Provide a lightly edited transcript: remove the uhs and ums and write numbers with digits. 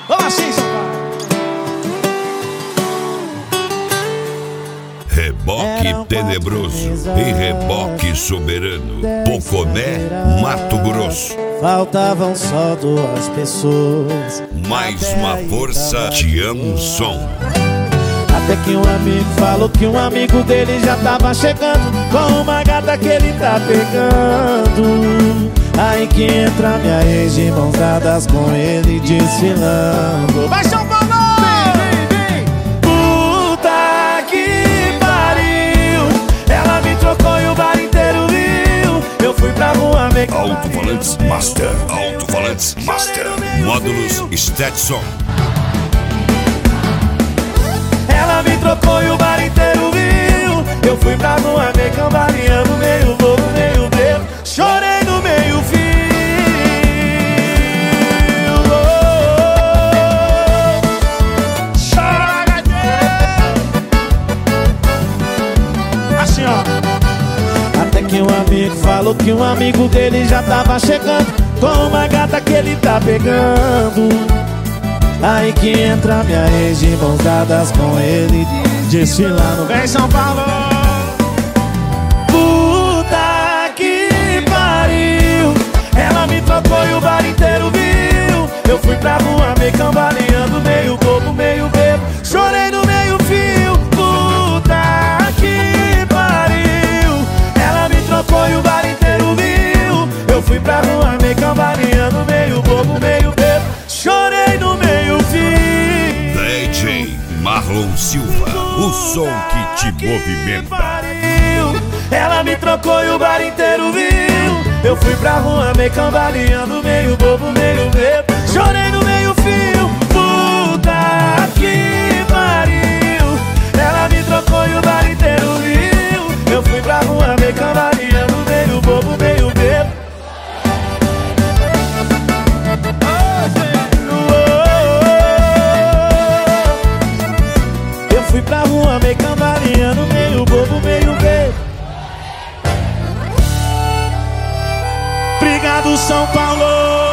Vamos assim, São Paulo. Reboque tenebroso e reboque soberano. Poconé, Mato Grosso. Faltavam só 2 pessoas. Mais uma força, te amo som. Até que um amigo falou que um amigo dele já tava chegando com uma gata que ele tá pegando. Aí que entra minha ex de mãos dadas com ele desfilando. Vai, São Paulo! Puta que pariu, ela me trocou e o bar inteiro viu. Eu fui pra rua meio que Alto-falantes Master. Alto-falantes Master. Módulos Stetson. ela me trocou e o bar inteiro viu. Eu fui pra rua meio cambaleando, meio bobo, meio bebo. Chorei no meio fio. Chora, assim, ó. Até que um amigo falou que um amigo dele já tava chegando com uma gata que ele tá pegando. Aí que entra minha ex de mãos dadas com ele desfilando. Vem, São Paulo! Puta que pariu, ela me trocou e o bar inteiro viu. Eu fui pra rua meio cambaleando, meio bobo, meio bebo. Chorei no meio fio. Puta que pariu, ela me trocou e o bar inteiro viu. Eu fui pra rua meio cambaleando, meio bobo, meio bebo. Chorei no meio fio. DJ Marlon Silva, o som que te movimenta. Ela me trocou e o bar inteiro viu. Eu fui pra rua meio cambaleando, meio bobo, meio bebo. Chorei no meio fio. Puta que pariu, ela me trocou e o bar inteiro viu. Eu fui pra rua meio cambaleando, meio bobo, meio bebo. Eu fui pra rua meio cambaleando, meio bobo, meio bebo. Obrigado, São Paulo!